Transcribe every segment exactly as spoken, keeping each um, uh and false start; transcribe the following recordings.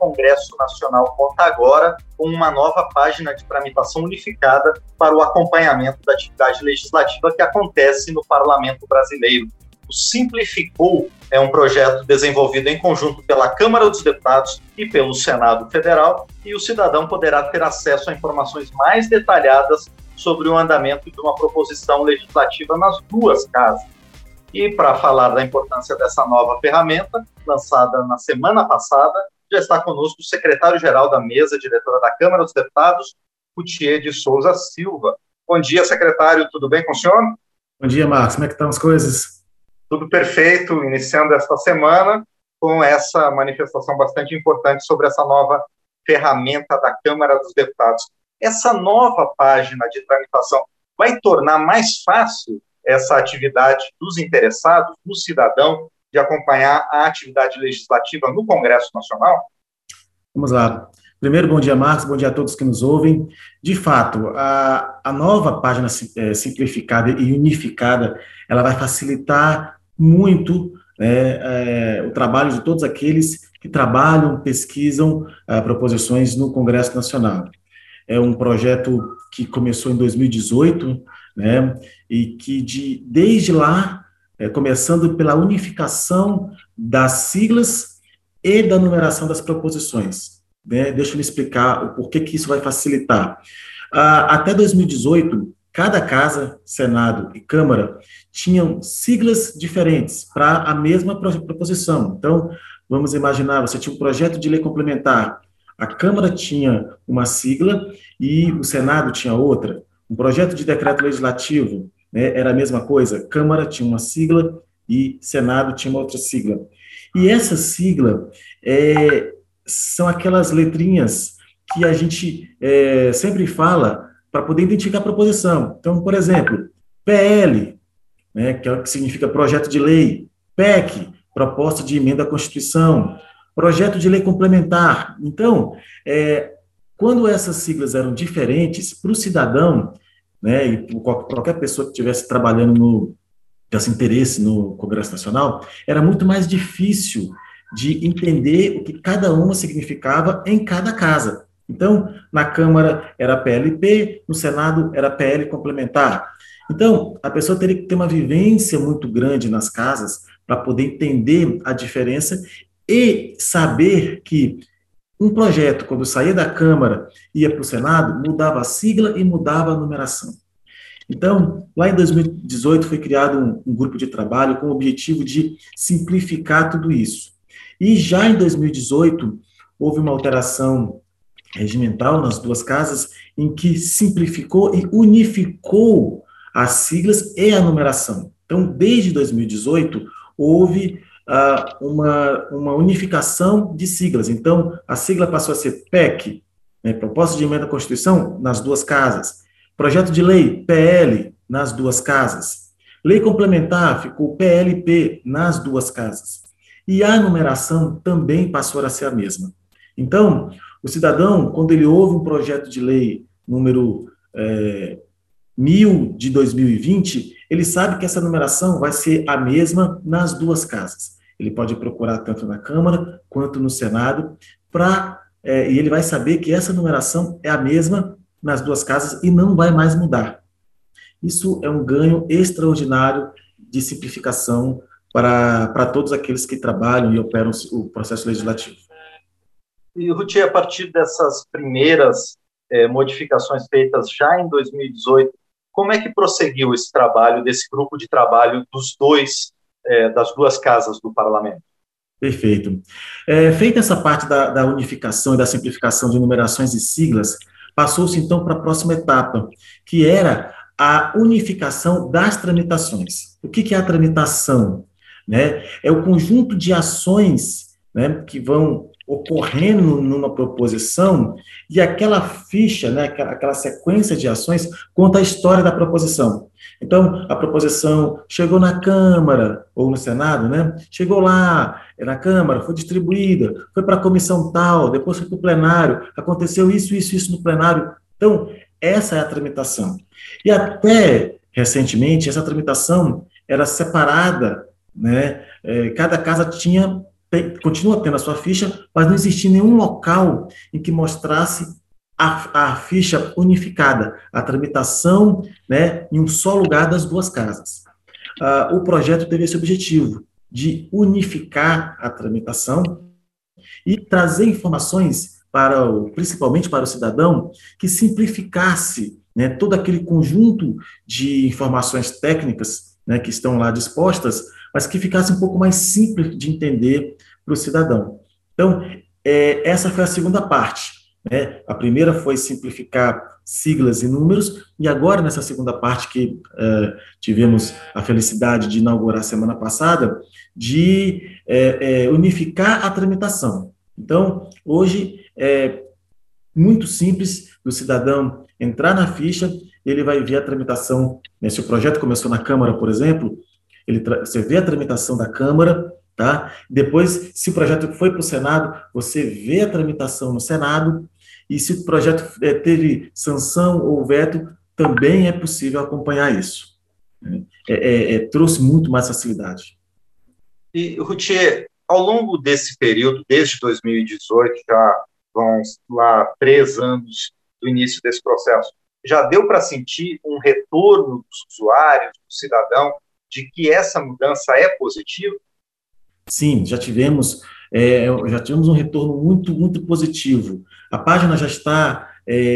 Congresso Nacional conta agora com uma nova página de tramitação unificada para o acompanhamento da atividade legislativa que acontece no Parlamento Brasileiro. O Simplificou é um projeto desenvolvido em conjunto pela Câmara dos Deputados e pelo Senado Federal, e o cidadão poderá ter acesso a informações mais detalhadas sobre o andamento de uma proposição legislativa nas duas casas. E para falar da importância dessa nova ferramenta, lançada na semana passada, já está conosco o secretário-geral da mesa diretora da Câmara dos Deputados, Routier de Souza Silva. Bom dia, secretário, tudo bem com o senhor? Bom dia, Marcos, como é que estão as coisas? Tudo perfeito, iniciando esta semana com essa manifestação bastante importante sobre essa nova ferramenta da Câmara dos Deputados. Essa nova página de tramitação vai tornar mais fácil essa atividade dos interessados, do cidadão, de acompanhar a atividade legislativa no Congresso Nacional? Vamos lá. Primeiro, bom dia, Marcos, bom dia a todos que nos ouvem. De fato, a, a nova página é, simplificada e unificada, ela vai facilitar muito é, é, o trabalho de todos aqueles que trabalham, pesquisam é, proposições no Congresso Nacional. É um projeto que começou em dois mil e dezoito, né, e que de, desde lá, é, começando pela unificação das siglas e da numeração das proposições. Né, deixa eu lhe explicar o porquê que isso vai facilitar. Ah, até dois mil e dezoito, cada casa, Senado e Câmara, tinham siglas diferentes para a mesma proposição. Então, vamos imaginar, você tinha um projeto de lei complementar, a Câmara tinha uma sigla e o Senado tinha outra. Um projeto de decreto legislativo, né, era a mesma coisa, Câmara tinha uma sigla e Senado tinha uma outra sigla. E essa sigla é, são aquelas letrinhas que a gente é, sempre fala para poder identificar a proposição. Então, por exemplo, P L, né, que é o que significa projeto de lei, P E C, proposta de emenda à Constituição, projeto de lei complementar. Então, é, quando essas siglas eram diferentes, para o cidadão, né, e para qualquer pessoa que estivesse trabalhando no tivesse interesse no Congresso Nacional, era muito mais difícil de entender o que cada uma significava em cada casa. Então, na Câmara era P L P, no Senado era P L complementar. Então, a pessoa teria que ter uma vivência muito grande nas casas para poder entender a diferença e saber que um projeto, quando saía da Câmara e ia para o Senado, mudava a sigla e mudava a numeração. Então, lá em dois mil e dezoito foi criado um, um grupo de trabalho com o objetivo de simplificar tudo isso. E já em dois mil e dezoito, houve uma alteração regimental nas duas casas, em que simplificou e unificou as siglas e a numeração. Então, desde dois mil e dezoito, houve uh, uma, uma unificação de siglas. Então, a sigla passou a ser P E C, né, Proposta de Emenda à Constituição, nas duas casas. Projeto de Lei, P L, nas duas casas. Lei Complementar, ficou P L P, nas duas casas. E a numeração também passou a ser a mesma. Então, o cidadão, quando ele ouve um projeto de lei número é, mil de dois mil e vinte, ele sabe que essa numeração vai ser a mesma nas duas casas. Ele pode procurar tanto na Câmara quanto no Senado, pra, é, e ele vai saber que essa numeração é a mesma nas duas casas e não vai mais mudar. Isso é um ganho extraordinário de simplificação para, para todos aqueles que trabalham e operam o processo legislativo. E, Routier, a partir dessas primeiras eh, modificações feitas já em dois mil e dezoito, como é que prosseguiu esse trabalho, desse grupo de trabalho dos dois, eh, das duas casas do Parlamento? Perfeito. É, feita essa parte da, da unificação e da simplificação de numerações e siglas, passou-se então para a próxima etapa, que era a unificação das tramitações. O que, que é a tramitação? Né? É o conjunto de ações, né, que vão ocorrendo numa proposição, e aquela ficha, né, aquela, aquela sequência de ações, conta a história da proposição. Então, a proposição chegou na Câmara, ou no Senado, né, chegou lá, é na Câmara, foi distribuída, foi para a comissão tal, depois foi para o plenário, aconteceu isso, isso, isso no plenário. Então, essa é a tramitação. E até recentemente, essa tramitação era separada, né, é, cada casa tinha tem, continua tendo a sua ficha, mas não existia nenhum local em que mostrasse a, a ficha unificada, a tramitação, né, em um só lugar das duas casas. Uh, o projeto teve esse objetivo de unificar a tramitação e trazer informações para o, principalmente para o cidadão, que simplificasse, né, todo aquele conjunto de informações técnicas, né, que estão lá dispostas, mas que ficasse um pouco mais simples de entender para o cidadão. Então, é, essa foi a segunda parte, né? A primeira foi simplificar siglas e números, e agora, nessa segunda parte que é, tivemos a felicidade de inaugurar semana passada, de é, é, unificar a tramitação. Então, hoje, é muito simples do cidadão entrar na ficha, ele vai ver a tramitação, né? Se o projeto começou na Câmara, por exemplo, ele você vê a tramitação da Câmara, tá? Depois, se o projeto foi para o Senado, você vê a tramitação no Senado, e se o projeto é, teve sanção ou veto, também é possível acompanhar isso. É, é, é, trouxe muito mais facilidade. E, Routier, ao longo desse período, desde dois mil e dezoito, já vão lá três anos do início desse processo, já deu para sentir um retorno dos usuários, do cidadão, de que essa mudança é positiva? Sim, já tivemos, é, já tivemos um retorno muito, muito positivo. A página já está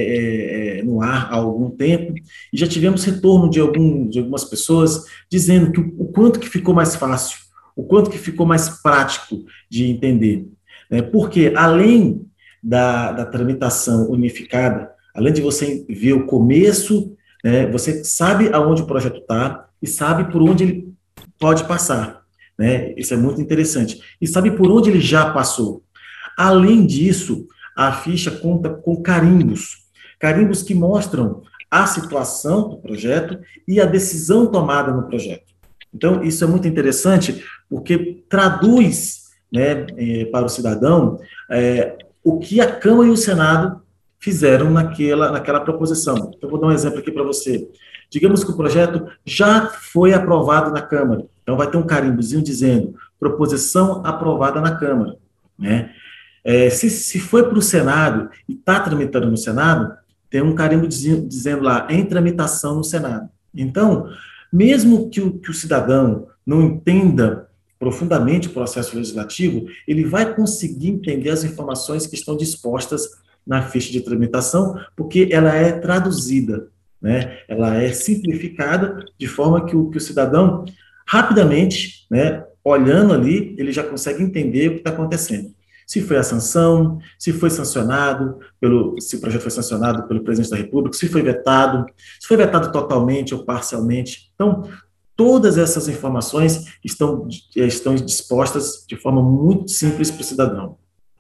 é, é, no ar há algum tempo e já tivemos retorno de, algum, de algumas pessoas dizendo que o, o quanto que ficou mais fácil, o quanto que ficou mais prático de entender. Né? Porque, além da, da tramitação unificada, além de você ver o começo, né, você sabe aonde o projeto está e sabe por onde ele pode passar. Né? Isso é muito interessante. E sabe por onde ele já passou. Além disso, a ficha conta com carimbos. Carimbos que mostram a situação do projeto e a decisão tomada no projeto. Então, isso é muito interessante, porque traduz, né, para o cidadão é, o que a Câmara e o Senado fizeram naquela, naquela proposição. Então, vou dar um exemplo aqui para você. Digamos que o projeto já foi aprovado na Câmara. Então, vai ter um carimbozinho dizendo proposição aprovada na Câmara. Né? É, se, se foi para o Senado e está tramitando no Senado, tem um carimbo dizendo, dizendo lá, em tramitação no Senado. Então, mesmo que o, que o cidadão não entenda profundamente o processo legislativo, ele vai conseguir entender as informações que estão dispostas na ficha de tramitação, porque ela é traduzida, né? Ela é simplificada de forma que o, que o cidadão, rapidamente, né, olhando ali, ele já consegue entender o que está acontecendo. Se foi a sanção, se foi sancionado, pelo, se o projeto foi sancionado pelo presidente da República, se foi vetado, se foi vetado totalmente ou parcialmente. Então, todas essas informações estão, estão dispostas de forma muito simples para o cidadão.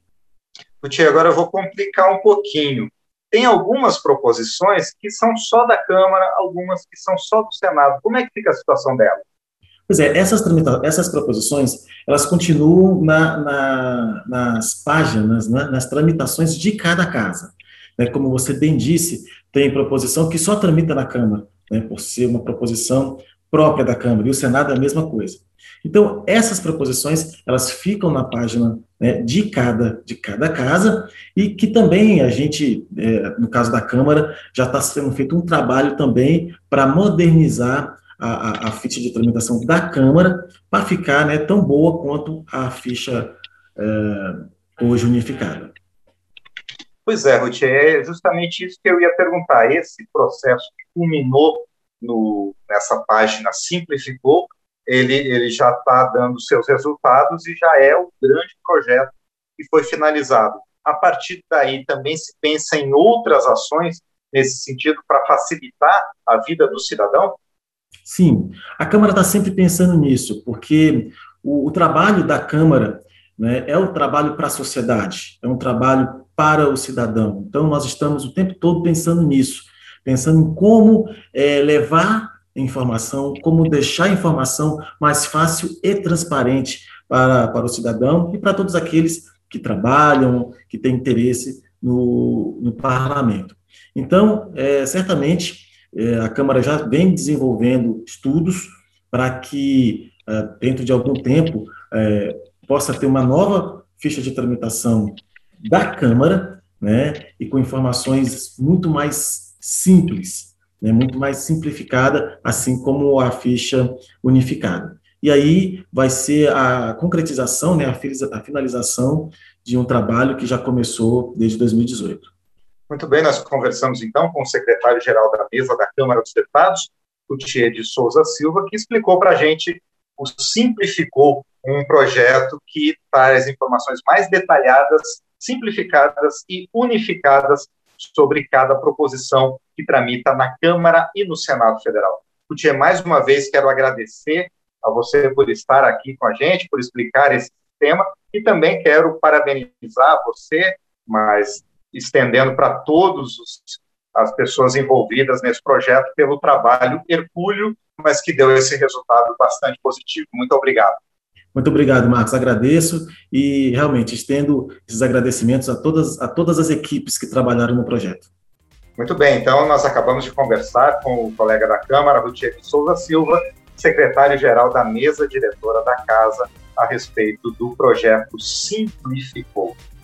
Routier, agora eu vou complicar um pouquinho. Tem algumas proposições que são só da Câmara, algumas que são só do Senado. Como é que fica a situação delas? Pois é, essas, essas proposições, elas continuam na, na, nas páginas, né, nas tramitações de cada casa. Né, como você bem disse, tem proposição que só tramita na Câmara, né, por ser uma proposição própria da Câmara, e o Senado é a mesma coisa. Então, essas proposições, elas ficam na página, né, de, cada, de cada casa, e que também a gente, é, no caso da Câmara, já está sendo feito um trabalho também para modernizar A, a, a ficha de tramitação da Câmara para ficar, né, tão boa quanto a ficha é, hoje unificada. Pois é, Routier, é justamente isso que eu ia perguntar. Esse processo que culminou no, nessa página Simplificou, ele, ele já está dando seus resultados e já é o grande projeto que foi finalizado. A partir daí, também se pensa em outras ações nesse sentido para facilitar a vida do cidadão? Sim, a Câmara está sempre pensando nisso, porque o, o trabalho da Câmara, né, é o trabalho para a sociedade, é um trabalho para o cidadão. Então, nós estamos o tempo todo pensando nisso, pensando em como é, levar informação, como deixar a informação mais fácil e transparente para, para o cidadão e para todos aqueles que trabalham, que têm interesse no, no parlamento. Então, é, certamente, a Câmara já vem desenvolvendo estudos para que, dentro de algum tempo, possa ter uma nova ficha de tramitação da Câmara, né, e com informações muito mais simples, né, muito mais simplificada, assim como a ficha unificada. E aí vai ser a concretização, né, a finalização de um trabalho que já começou desde dois mil e dezoito. Muito bem, nós conversamos então com o secretário-geral da mesa da Câmara dos Deputados, Routier de Souza Silva, que explicou para a gente, o Simplificou, um projeto que traz informações mais detalhadas, simplificadas e unificadas sobre cada proposição que tramita na Câmara e no Senado Federal. Routier, mais uma vez quero agradecer a você por estar aqui com a gente, por explicar esse tema, e também quero parabenizar você, mas estendendo para todas as pessoas envolvidas nesse projeto pelo trabalho hercúleo, mas que deu esse resultado bastante positivo. Muito obrigado. Muito obrigado, Marcos. Agradeço e realmente estendo esses agradecimentos a todas, a todas as equipes que trabalharam no projeto. Muito bem, então nós acabamos de conversar com o colega da Câmara, Routier de Souza Silva, secretário-geral da mesa diretora da Casa, a respeito do projeto Simplificou.